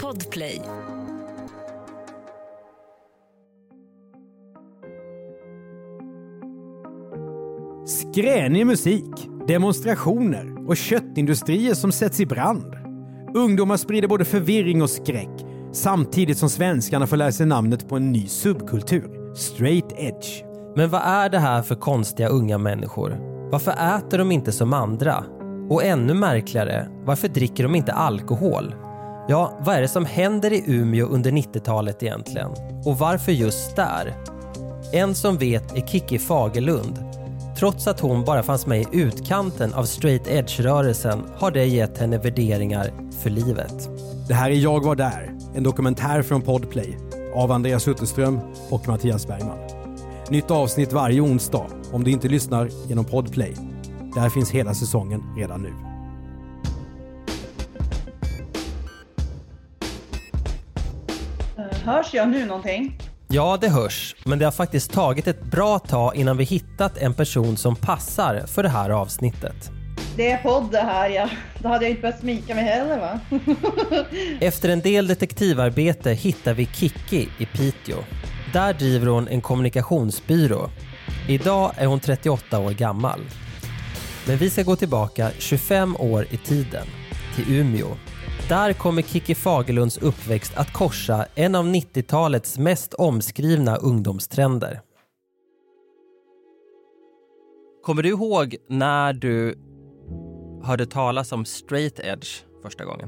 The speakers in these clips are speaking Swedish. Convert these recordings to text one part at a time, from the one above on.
Podplay. Skränig musik, demonstrationer och köttindustrier som sätts i brand. Ungdomar sprider både förvirring och skräck, samtidigt som svenskarna får lära sig namnet på en ny subkultur, straight edge. Men vad är det här för konstiga unga människor? Varför äter de inte som andra? Och ännu märkligare, varför dricker de inte alkohol? Ja, vad är det som händer i Umeå under 90-talet egentligen? Och varför just där? En som vet är Kikki Fagerlund. Trots att hon bara fanns med i utkanten av straight edge-rörelsen har det gett henne värderingar för livet. Det här är Jag var där, en dokumentär från Podplay av Andreas Utterström och Mattias Bergman. Nytt avsnitt varje onsdag om du inte lyssnar genom Podplay. Där finns hela säsongen redan nu. Hörs jag nu någonting? Ja, det hörs. Men det har faktiskt tagit ett bra tag innan vi hittat en person som passar för det här avsnittet. Det är podd det här, ja. Då hade jag inte börjat smika mig heller, va? Efter en del detektivarbete hittar vi Kikki i Piteå. Där driver hon en kommunikationsbyrå. Idag är hon 38 år gammal. Men vi ska gå tillbaka 25 år i tiden, till Umeå. Där kommer Kikki Fagerlunds uppväxt att korsa en av 90-talets mest omskrivna ungdomstrender. Kommer du ihåg när du hörde talas om straight edge första gången?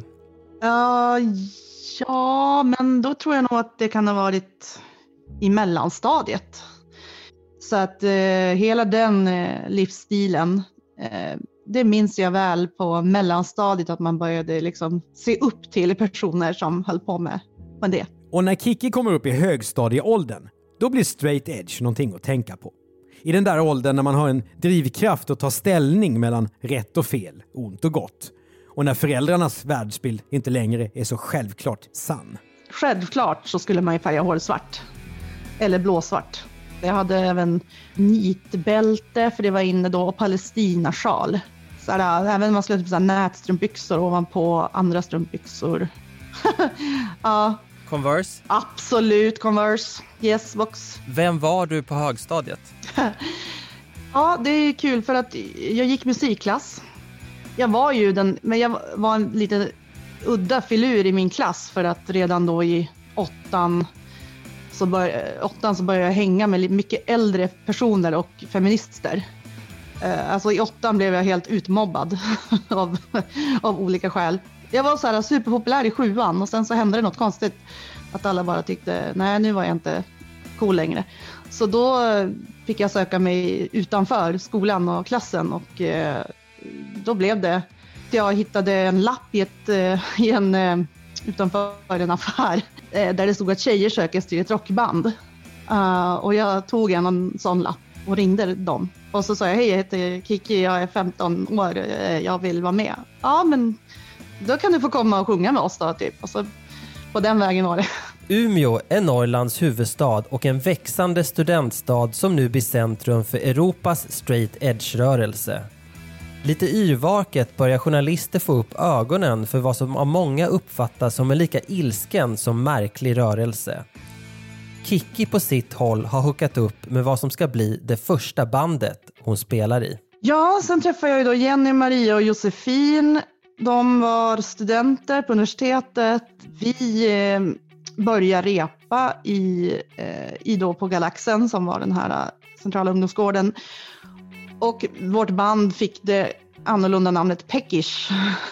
Ja, men då tror jag nog att det kan ha varit i mellanstadiet. Så att hela den livsstilen, det minns jag väl på mellanstadiet, att man började liksom se upp till personer som höll på med det. Och när Kikki kommer upp i högstadieåldern, då blir straight edge någonting att tänka på. I den där åldern när man har en drivkraft att ta ställning mellan rätt och fel, ont och gott. Och när föräldrarnas världsbild inte längre är så självklart sann. Självklart så skulle man ju färga hår svart. Eller blåsvart. Jag hade även nitbälte, för det var inne då, och palestinasjal. Även om man skulle ha nätstrumpbyxor ovanpå andra strumpbyxor. Ja. Converse? Absolut, Converse. Yes, box. Vem var du på högstadiet? Ja, det är kul för att jag gick musikklass. Jag var ju men jag var en lite udda filur i min klass, för att redan då i åttan så började jag hänga med mycket äldre personer och feminister. Alltså i åttan blev jag helt utmobbad av olika skäl. Jag var så här superpopulär i 7:an, och sen så hände det något konstigt. Att alla bara tyckte, nej, nu var jag inte cool längre. Så då fick jag söka mig utanför skolan och klassen, och då blev det. Jag hittade en lapp utanför en affär där det stod att tjejer söker till ett rockband. Och jag tog en sån lapp och ringde dem. Och så sa jag, hej, jag heter Kikki, jag är 15 år, jag vill vara med. Ja, men då kan du få komma och sjunga med oss då, typ. Och så på den vägen var det. Umeå är Norrlands huvudstad och en växande studentstad som nu blir centrum för Europas straight edge-rörelse. Lite yrvaket börjar journalister få upp ögonen för vad som av många uppfattas som en lika ilsken som märklig rörelse. Kikki på sitt håll har hookat upp med vad som ska bli det första bandet hon spelar i. Ja, sen träffade jag ju då Jenny, Maria och Josefin. De var studenter på universitetet. Vi började repa då på Galaxen, som var den här centrala ungdomsgården. Och vårt band fick det annorlunda namnet Peckish.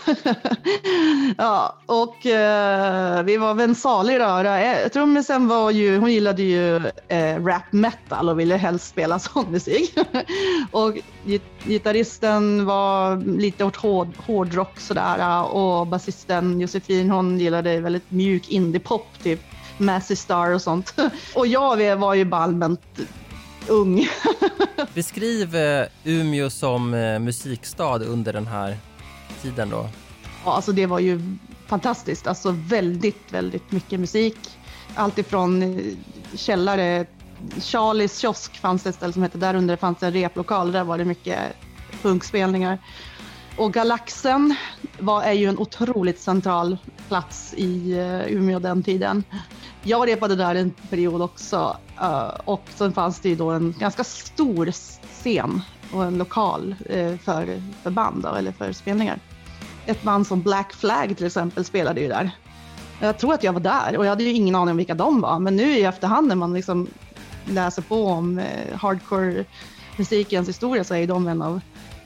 Ja, och vi var väl en salig röra. Jag tror att sen hon gillade ju rap metal och ville helst spela sån musik. Och gitarristen var lite åt hårdrock sådär. Och basisten Josefin, hon gillade väldigt mjuk indie-pop, typ Massey Star och sånt. Och jag var ju bara allmänt ung. Beskriv Umeå som musikstad under den här tiden då. Ja, alltså det var ju fantastiskt. Alltså väldigt, väldigt mycket musik. Allt ifrån källare. Charlies kiosk fanns det ett ställe som hette. Där under fanns en replokal. Där var det mycket punkspelningar. Och Galaxen är ju en otroligt central plats i Umeå den tiden. Jag repade där en period också, och sen fanns det ju då en ganska stor scen och en lokal för band då, eller för spelningar. Ett band som Black Flag till exempel spelade ju där. Jag tror att jag var där och jag hade ju ingen aning om vilka de var, men nu i efterhand när man liksom läser på om hardcore-musikens historia så är ju de en av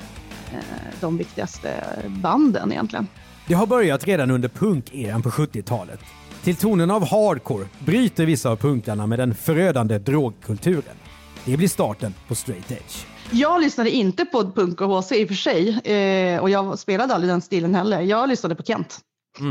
de viktigaste banden egentligen. Det har börjat redan under punk-eran på 70-talet. Till tonen av hardcore bryter vissa av punkarna med den förödande drogkulturen. Det blir starten på straight edge. Jag lyssnade inte på punk och HC i och för sig, och jag spelade aldrig den stilen heller. Jag lyssnade på Kent.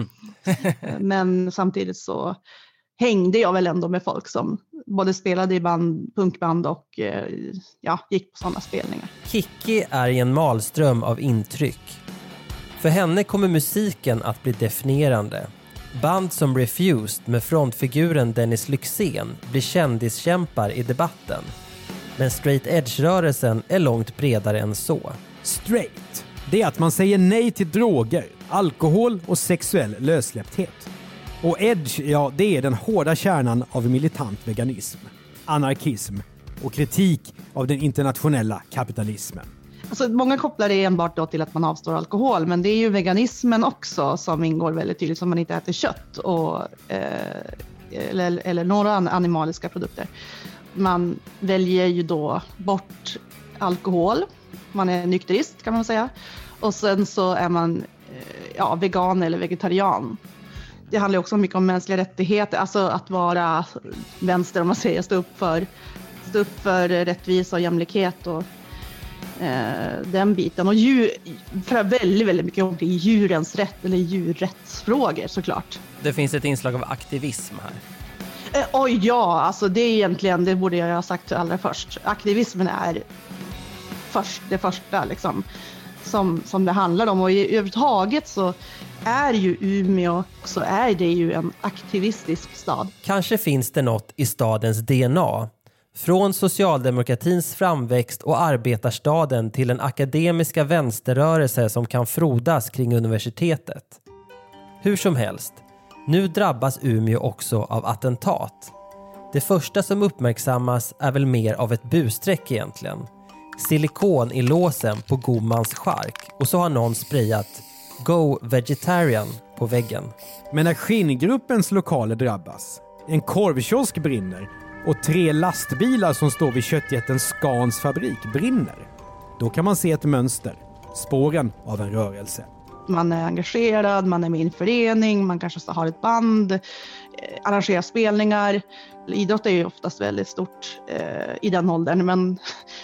Men samtidigt så hängde jag väl ändå med folk som både spelade i punkband och gick på sådana spelningar. Kikki är i en malström av intryck. För henne kommer musiken att bli definierande. Band som Refused med frontfiguren Dennis Lyxzén blir kändiskämpar i debatten. Men straight edge-rörelsen är långt bredare än så. Straight, det är att man säger nej till droger, alkohol och sexuell lössläppthet. Och edge, det är den hårda kärnan av militant veganism, anarkism och kritik av den internationella kapitalismen. Alltså, många kopplar det enbart då till att man avstår alkohol, men det är ju veganismen också som ingår väldigt tydligt, som man inte äter kött och, eller några animaliska produkter. Man väljer ju då bort alkohol, man är nykterist kan man säga, och sen så är man vegan eller vegetarian. Det handlar också mycket om mänskliga rättigheter, alltså att vara vänster om man säger, stå upp för rättvisa och jämlikhet och den biten. Och väldigt, väldigt mycket om djurens rätt eller djurrättsfrågor såklart. Det finns ett inslag av aktivism här. Alltså det är egentligen, det borde jag ha sagt allra först. Aktivismen är det första liksom, som det handlar om. Och överhuvudtaget så är ju Umeå, så är det ju en aktivistisk stad. Kanske finns det något i stadens DNA. Från socialdemokratins framväxt och arbetarstaden till en akademiska vänsterrörelse som kan frodas kring universitetet. Hur som helst, nu drabbas Umeå också av attentat. Det första som uppmärksammas är väl mer av ett busträck egentligen. Silikon i låsen på Gomans chark och så har någon sprayat Go Vegetarian på väggen. Men när Skinngruppens lokaler drabbas, en korvkiosk brinner och 3 lastbilar som står vid köttjätten Scans fabrik brinner, då kan man se ett mönster, spåren av en rörelse. Man är engagerad, man är med i en förening, man kanske har ett band, arrangerar spelningar. Idrott är ju oftast väldigt stort i den åldern, men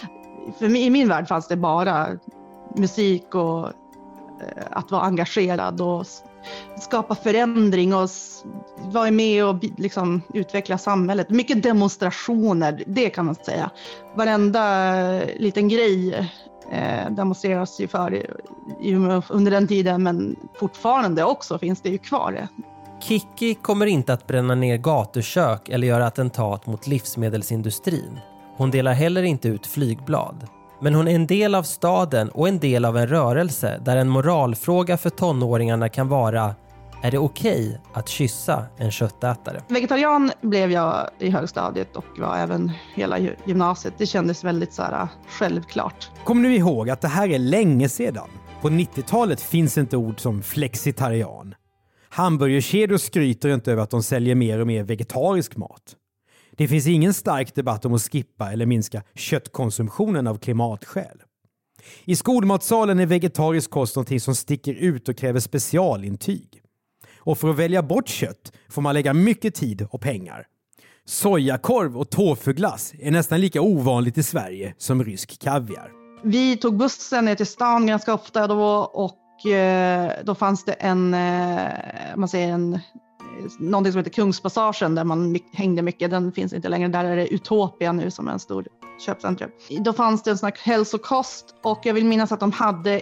i min värld fanns det bara musik och att vara engagerad och skapa förändring och vara med och liksom utveckla samhället. Mycket demonstrationer, det kan man säga. Varenda liten grej demonstreras ju för under den tiden, men fortfarande också finns det ju kvar. Kikki kommer inte att bränna ner gatukök eller göra attentat mot livsmedelsindustrin. Hon delar heller inte ut flygblad. Men hon är en del av staden och en del av en rörelse där en moralfråga för tonåringarna kan vara: är det okej att kyssa en köttätare? Vegetarian blev jag i högstadiet och var även hela gymnasiet. Det kändes väldigt så här självklart. Kom nu ihåg att det här är länge sedan. På 90-talet finns inte ord som flexitarian. Hamburgerkedjor skryter inte över att de säljer mer och mer vegetarisk mat. Det finns ingen stark debatt om att skippa eller minska köttkonsumtionen av klimatskäl. I skolmatsalen är vegetarisk kost någonting som sticker ut och kräver specialintyg. Och för att välja bort kött får man lägga mycket tid och pengar. Sojakorv och tofuglass är nästan lika ovanligt i Sverige som rysk kaviar. Vi tog bussen ner till stan ganska ofta då, och då fanns det någonting som heter Kungspassagen där man hängde mycket. Den finns inte längre. Där är det Utopia nu som är en stor köpcentrum. Då fanns det en sån här hälsokost, och jag vill minnas att någon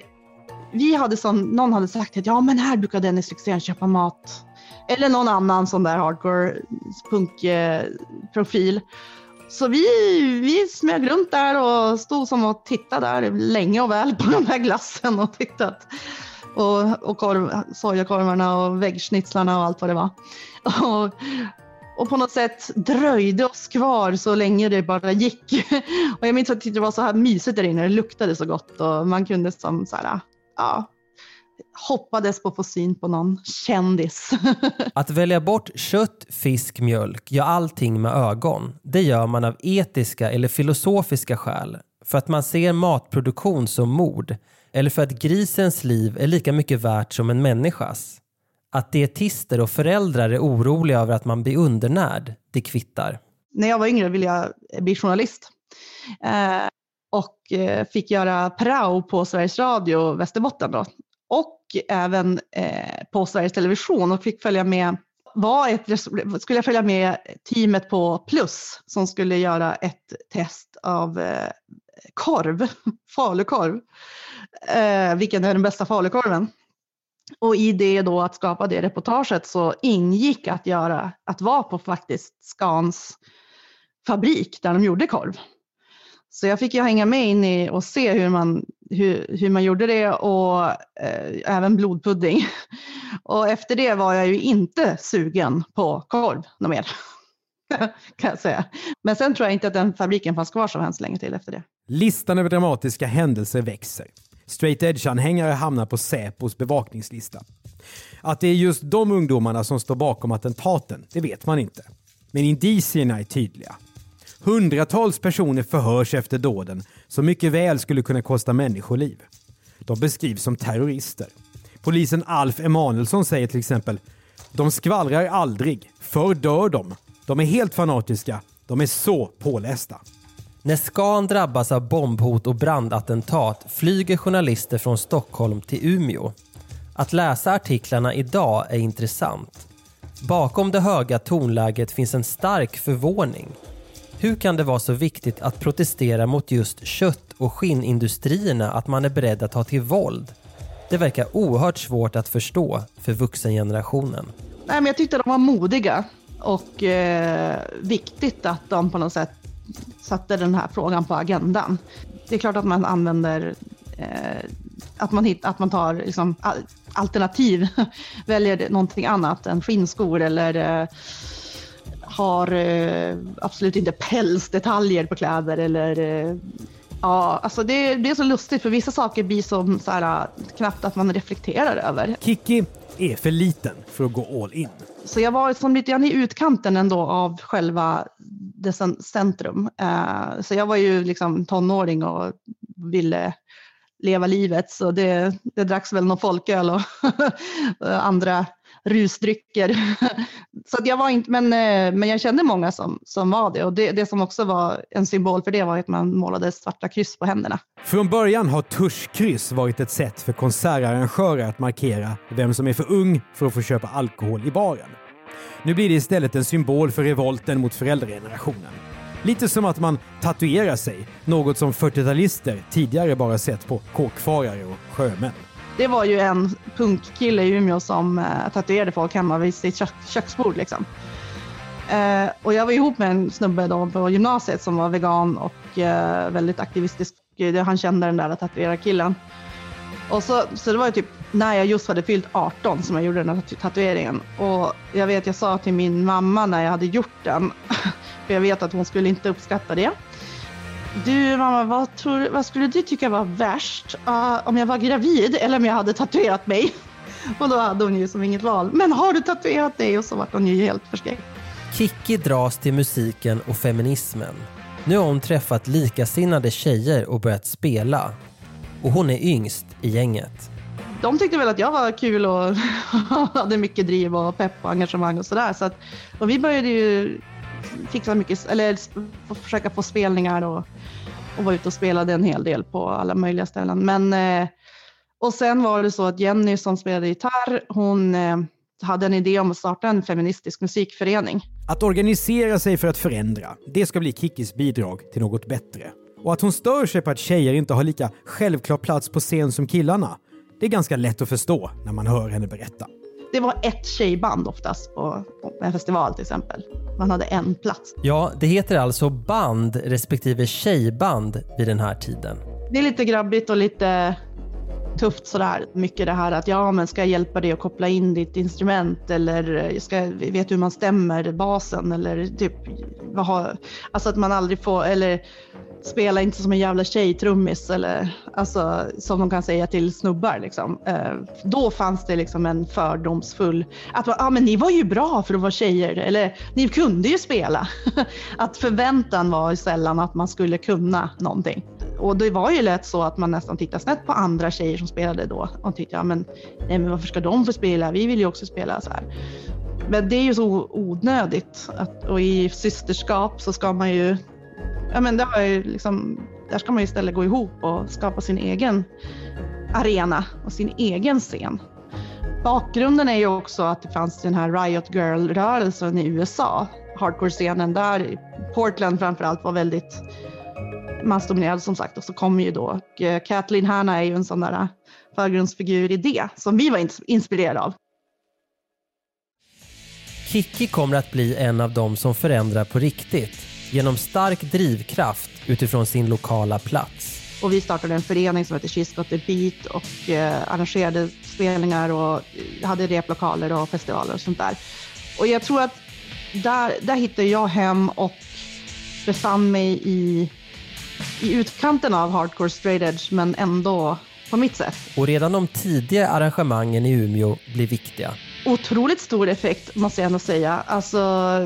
hade sagt att ja, men här brukar Dennis Lyxzén köpa mat. Eller någon annan sån där hardcore punkprofil Så vi smög runt där och stod som och tittade där länge och väl på den här glassen och tyckte att och sojakorvarna och väggschnitzlarna och allt vad det var. Och på något sätt dröjde oss kvar så länge det bara gick. Och jag minns att det var så här mysigt där inne, det luktade så gott och man kunde som så här, hoppades på att få syn på någon kändis. Att välja bort kött, fisk, mjölk, ja allting med ögon, det gör man av etiska eller filosofiska skäl. För att man ser matproduktion som mord, eller för att grisens liv är lika mycket värt som en människas. Att dietister och föräldrar är oroliga över att man blir undernärd, det kvittar. När jag var yngre ville jag bli journalist. Och fick göra prao på Sveriges Radio Västerbotten då. Och även på Sveriges Television och fick följa med, skulle jag följa med teamet på Plus som skulle göra ett test av falukorv. Vilken är den bästa falukorven? Och i det då att skapa det reportaget så ingick att vara på faktiskt Scans fabrik där de gjorde korv. Så jag fick ju hänga med in och se hur man gjorde det och även blodpudding. Och efter det var jag ju inte sugen på korv något mer, kan jag säga. Men sen tror jag inte att den fabriken fanns kvar så hemskt länge till efter det. Listan över dramatiska händelser växer. Straight Edge-anhängare hamnar på Säpos bevakningslista. Att det är just de ungdomarna som står bakom attentaten, det vet man inte. Men indicierna är tydliga. Hundratals personer förhörs efter dåden som mycket väl skulle kunna kosta människoliv. De beskrivs som terrorister. Polisen Alf Emanuelsson säger till exempel: de skvallrar aldrig, för dör de. De är helt fanatiska, de är så pålästa. När Scan drabbas av bombhot och brandattentat flyger journalister från Stockholm till Umeå. Att läsa artiklarna idag är intressant. Bakom det höga tonläget finns en stark förvåning. Hur kan det vara så viktigt att protestera mot just kött- och skinnindustrierna att man är beredd att ta till våld? Det verkar oerhört svårt att förstå för vuxengenerationen. Nej, men jag tyckte de var modiga och viktigt att de på något sätt satte den här frågan på agendan. Det är klart att man använder att man tar liksom alternativ, väljer någonting annat än skinnskor eller har absolut inte pälsdetaljer på kläder eller alltså det är så lustigt för vissa saker blir som så här, knappt att man reflekterar över. Kiki är för liten för att gå all in. Så jag var som lite grann i utkanten ändå av själva det centrum. Så jag var ju liksom tonåring och ville leva livet. Så det dracks väl någon folköl och andra rusdrycker. Så att jag var inte, men jag kände många som var det. Och det som också var en symbol för det var att man målade svarta kryss på händerna. Från början har tuschkryss varit ett sätt för konsertarrangörer att markera vem som är för ung för att få köpa alkohol i baren. Nu blir det istället en symbol för revolten mot föräldragenerationen. Lite som att man tatuerar sig, något som 40-talister tidigare bara sett på kåkfarare och sjömän. Det var ju en punkkille i Umeå som tatuerade folk hemma vid sitt köksbord liksom. Och jag var ihop med en snubbe då på gymnasiet som var vegan och väldigt aktivistisk. Han kände den där tatuerarkillen. Och så det var ju typ när jag just hade fyllt 18 som jag gjorde den här tatueringen. Och jag sa till min mamma när jag hade gjort den, för jag vet att hon skulle inte uppskatta det. Du mamma, vad skulle du tycka var värst? Om jag var gravid eller om jag hade tatuerat mig? Och då hade hon ju som inget val. Men har du tatuerat dig? Och så var hon ju helt förskräckt. Kiki dras till musiken och feminismen. Nu har hon träffat likasinnade tjejer och börjat spela. Och hon är yngst i gänget. De tyckte väl att jag var kul och hade mycket driv och pepp och engagemang och sådär. Så att, och vi började ju fixa mycket, eller försöka få spelningar och vara ute och spelade en hel del på alla möjliga ställen. Men, och sen var det så att Jenny som spelade gitarr, hon hade en idé om att starta en feministisk musikförening. Att organisera sig för att förändra, det ska bli Kikis bidrag till något bättre. Och att hon stör sig på att tjejer inte har lika självklar plats på scen som killarna, det är ganska lätt att förstå när man hör henne berätta. Det var ett tjejband oftast på en festival till exempel. Man hade en plats. Ja, det heter alltså band respektive tjejband vid den här tiden. Det är lite grabbigt och lite tufft sådär. Mycket det här att men ska jag hjälpa dig att koppla in ditt instrument eller vet hur man stämmer basen eller typ alltså att man aldrig får eller spela inte som en jävla tjejtrummis eller alltså som de kan säga till snubbar liksom. Då fanns det liksom en fördomsfull att men ni var ju bra för att vara tjejer eller ni kunde ju spela. Att förväntan var ju sällan att man skulle kunna någonting. Och det var ju lätt så att man nästan tittade snett på andra tjejer som spelade då och tyckte men varför ska de få spela? Vi vill ju också spela så här. Men det är ju så onödigt och i systerskap så ska man ju det var ju liksom, där ska man ju istället gå ihop och skapa sin egen arena och sin egen scen. Bakgrunden är ju också att det fanns den här Riot Girl-rörelsen i USA. Hardcore-scenen där, Portland framförallt, var väldigt mansdominerad som sagt. Och så kom ju då, Kathleen Hanna är ju en sån där förgrundsfigur i det som vi var inspirerade av. Kikki kommer att bli en av dem som förändrar på riktigt genom stark drivkraft utifrån sin lokala plats. Och vi startade en förening som heter She's Got The Beat och arrangerade spelningar och hade replokaler och festivaler och sånt där. Och jag tror att där hittade jag hem och befann mig i utkanten av hardcore straight edge men ändå på mitt sätt. Och redan de tidiga arrangemangen i Umeå blir viktiga. Otroligt stor effekt måste jag ändå säga. Alltså,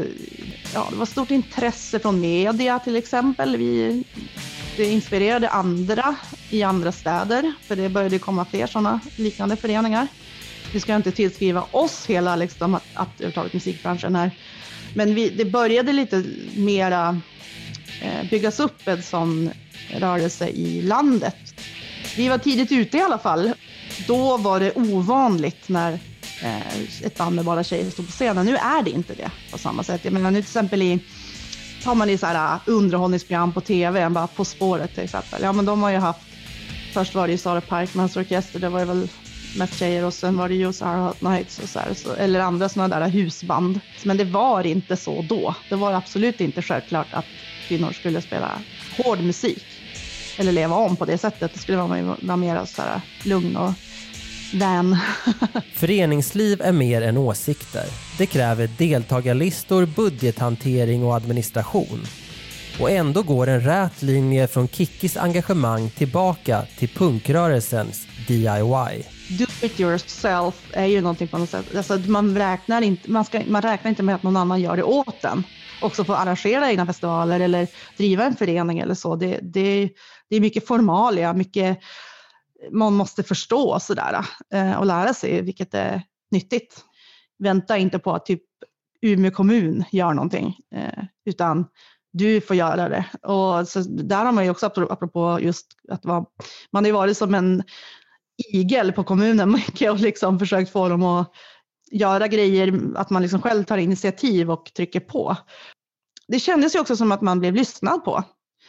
det var stort intresse från media till exempel. Det inspirerade andra i andra städer. För det började komma fler sådana liknande föreningar. Vi ska inte tillskriva oss hela liksom, att övertaget musikbranschen här. Men det började lite mera byggas upp en sån rörelse i landet. Vi var tidigt ute i alla fall. Då var det ovanligt när ett band med bara tjejer stod på scenen. Nu är det inte det på samma sätt. Jag menar nu till exempel tar man i så här underhållningsprogram på tv, bara På spåret till exempel. Ja men de har ju haft, först var det ju Sara Parkmans orkester, det var ju väl mest tjejer och sen var det ju Sarah Hot Nights och så här, eller andra sådana där husband. Men det var inte så då. Det var absolut inte självklart att kvinnor skulle spela hård musik eller leva om på det sättet. Det skulle vara mer så här lugn och vän. Föreningsliv är mer än åsikter. Det kräver deltagarlistor, budgethantering och administration. Och ändå går en rät linje från Kikkis engagemang tillbaka till punkrörelsens DIY. Do it yourself är ju någonting på något sätt. Alltså man räknar inte med att någon annan gör det åt en. Också få arrangera egna festivaler eller driva en förening eller så. Det är mycket formalia, mycket man måste förstå sådär och lära sig, vilket är nyttigt. Vänta inte på att typ Umeå kommun gör någonting, utan du får göra det. Och så där har man ju också, apropå just att man har ju varit som en igel på kommunen mycket och liksom försökt få dem att göra grejer, att man liksom själv tar initiativ och trycker på. Det kändes ju också som att man blev lyssnad på.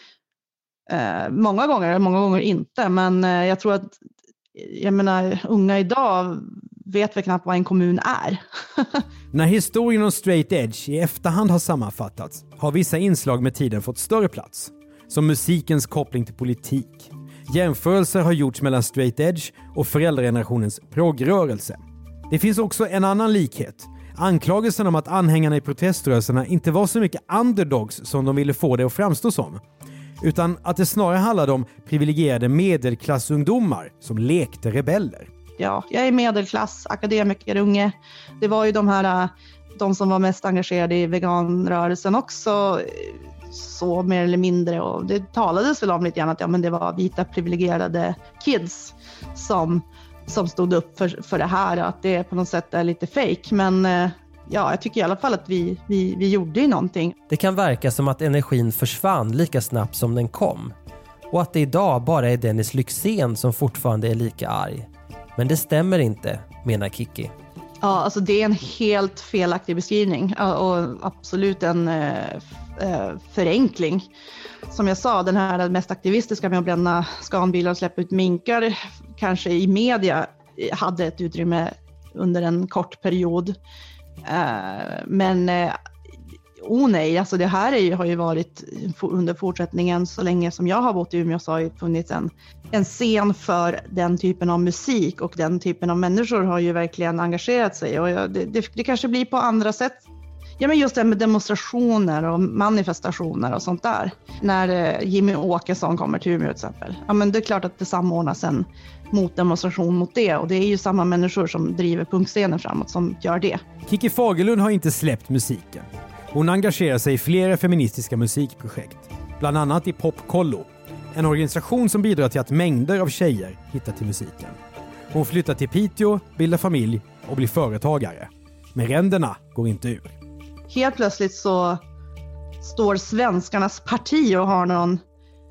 Många gånger inte, men jag tror att unga idag vet väl knappt vad en kommun är. När historien om straight edge i efterhand har sammanfattats har vissa inslag med tiden fått större plats, som musikens koppling till politik. Jämförelser har gjorts mellan straight edge och föräldragenerationens progrörelse. Det finns också en annan likhet. Anklagelsen om att anhängarna i proteströrelserna inte var så mycket underdogs som de ville få det att framstå som, utan att det snarare handlade om privilegierade medelklassungdomar som lekte rebeller. Ja, jag är medelklass, akademikerunge. Det var ju de som var mest engagerade i veganrörelsen också, så mer eller mindre. Och det talades väl om lite grann att det var vita privilegierade kids som stod upp för det här. Att det på något sätt är lite fake. Men jag tycker i alla fall att vi gjorde någonting. Det kan verka som att energin försvann lika snabbt som den kom. Och att det idag bara är Dennis Lyxzén som fortfarande är lika arg. Men det stämmer inte, menar Kikki. Ja, alltså det är en helt felaktig beskrivning och absolut en förenkling. Som jag sa, den här mest aktivistiska med att bränna skanbilar och släppa ut minkar kanske i media hade ett utrymme under en kort period. Men nej, alltså det här har ju varit under fortsättningen så länge som jag har bott i Umeå, så har ju funnits en scen för den typen av musik, och den typen av människor har ju verkligen engagerat sig, och det kanske blir på andra sätt. Ja, men just det med demonstrationer och manifestationer och sånt där. När Jimmy Åkesson kommer till Umeå till exempel. Ja, men det är klart att det samordnas en motdemonstration mot det, och det är ju samma människor som driver punkscenen framåt som gör det. Kiki Fagerlund har inte släppt musiken. Hon engagerar sig i flera feministiska musikprojekt. Bland annat i Popkollo, en organisation som bidrar till att mängder av tjejer hittar till musiken. Hon flyttar till Piteå, bildar familj och blir företagare. Men ränderna går inte ur. Helt plötsligt så står Svenskarnas parti och har någon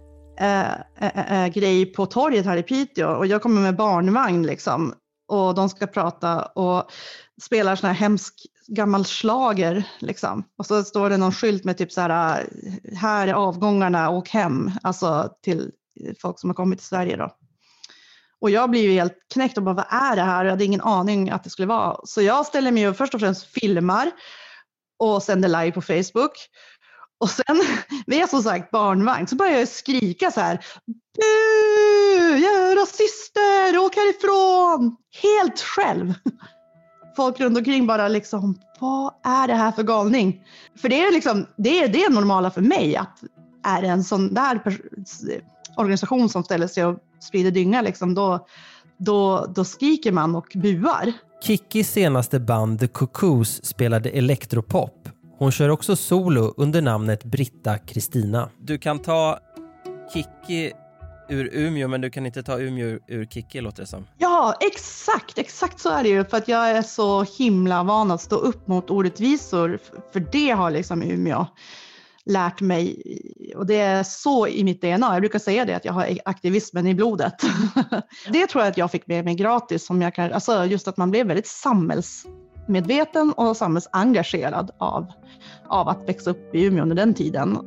grej på torget här i Piteå, och jag kommer med barnvagn liksom, och de ska prata och spelar sån här hemsk gammal slager liksom. Och så står det någon skylt med typ så här är avgångarna, åk hem, alltså till folk som har kommit till Sverige då. Och jag blir ju helt knäckt och bara, vad är det här? Jag hade ingen aning att det skulle vara. Så jag ställer mig och först och främst filmar och sänder live på Facebook. Och sen, vi är som sagt barnvagn, så börjar jag skrika så här: du, jag är rasister, åk härifrån! Helt själv. Folk runt omkring bara liksom, vad är det här för galning? För det är liksom, det är det normala för mig, att är det en sån där organisation som ställer sig och sprider dynga liksom, då skriker man och buar. Kikis senaste band The Cuckoos spelade elektropop. Hon kör också solo under namnet Britta Kristina. Du kan ta Kiki ur Umeå, men du kan inte ta Umeå ur Kiki, låter det som. Ja, exakt så är det ju. För att jag är så himla van att stå upp mot orättvisor. För det har liksom Umeå lärt mig. Och det är så i mitt DNA. Jag brukar säga det, att jag har aktivismen i blodet. Det tror jag att jag fick med mig gratis. Som jag kan, alltså just att man blev väldigt samhällsmedveten och samhällsengagerad av att växa upp i Umeå under den tiden.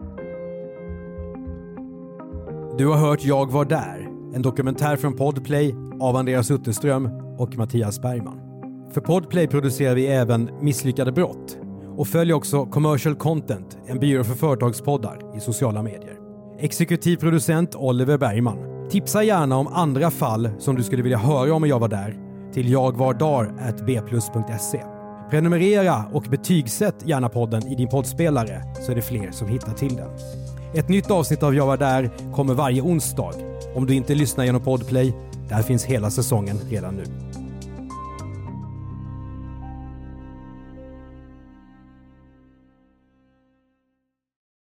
Du har hört Jag var där, en dokumentär från Podplay av Andreas Utterström och Mattias Bergman. För Podplay producerar vi även Misslyckade brott och följer också Commercial Content, en byrå för företagspoddar i sociala medier. Exekutiv producent Oliver Bergman. Tipsa gärna om andra fall som du skulle vilja höra om Jag var där till jagvardar@bplus.se. Prenumerera och betygsätt gärna podden i din poddspelare så är det fler som hittar till den. Ett nytt avsnitt av Jag var där kommer varje onsdag. Om du inte lyssnar genom Podplay, där finns hela säsongen redan nu.